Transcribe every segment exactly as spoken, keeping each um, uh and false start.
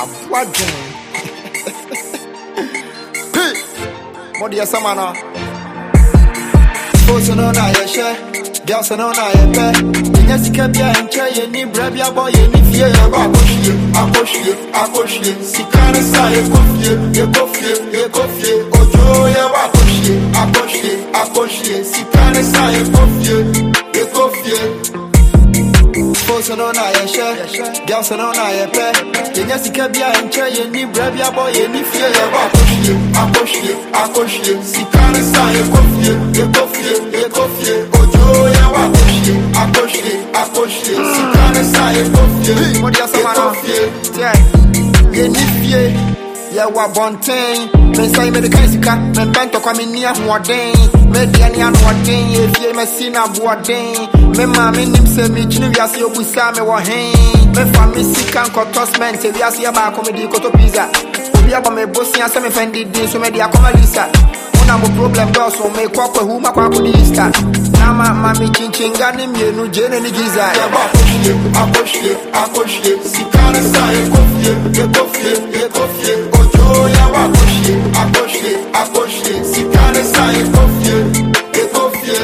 Abwadun. Hey, Modia Samana. Boys no na ye share, girls no na ye pay. Yes, kabia enche ye ni brabia boy ye ni fie ye ba koshie, akoshie, akoshie. Sikane sa ye kofie, ye kofie, ye kofie. Ojo ye ba koshie, akoshie, akoshie. Sikane sa ye kofie, ye kofie. Boys no na ye share, girls no na ye pay. Yes, kabia enche ye ni brabia boy ye ni fie ye ba koshie, akoshie, akoshie. Sikane sa ye kofie, ye kofie, ye kofie. Ojo ye ba koshie, akoshie, akoshie. Sikane sa ye kofie, Modia Samana. Yeah, ye ni fie. Yeah, wa bontain. Me say me the kind sika, me bento kwa me nia hoden. Me dia ni anu hoden, ye fie me sina boden. Me ma me nim se me chini wiase obusa me wo hen. Me fa me sika nkotosment, se wiase ya ba komedi koto pizza. Obi aba me bosia se me fendi din so me dia koma lisa. Una mo problem do so me kwa kwa hu ma kwa ko lista. Na ma ma me chinchinga ni mienu jene ni giza. Ya ba koshie, akoshie, akoshie. Sikane sa ye kofie, ye kofie, ye kofie. Ojo ya wa koshie, akoshie, akoshie. Sikane sa ye kofie, ye kofie.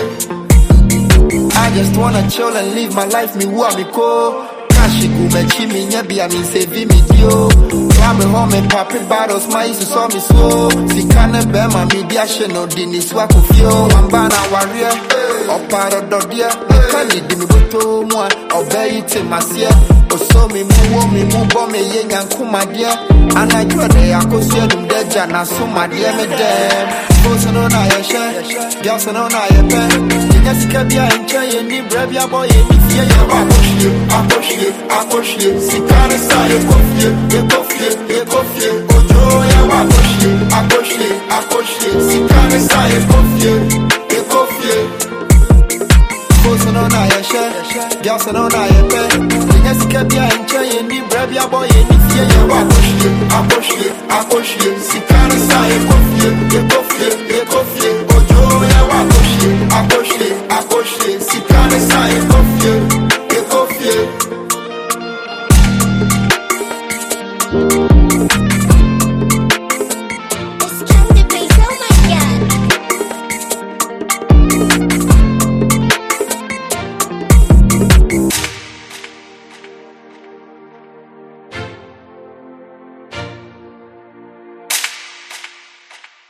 I just wanna chill and live my life, me wa me ko. Kashi gumechi mi nyebi, I mean save me dio. Me home and papi battles, my issue saw me slow. Sikane bema media sheno dini swako fio. Wambana warrior, oparo dodia. Kali di mi buto mwa, obey te masia. Oso mi muwo mi mubo me ye nyankuma dia. Anajua de akosia dum deja na suma dia me dem. Boys no na ye share, girls no na ye pay. Yes, kabia enche ye ni brabia boy ye ni fie ye ba koshie, akoshie, akoshie. Sikane sa ye kofie, ye kofie, ye kofie. Ojo ye wa koshie, akoshie, akoshie. Sikane sa ye kofie, ye kofie. Boys no na ye share, girls no na ye pay. Yes, kabia enche ye ni brabia boy ye ni fie ye ba koshie, akoshie, akoshie. Sikane sa ye kofie, ye kofie, ye kofie. Ojo ye wa koshie, akoshie, akoshie.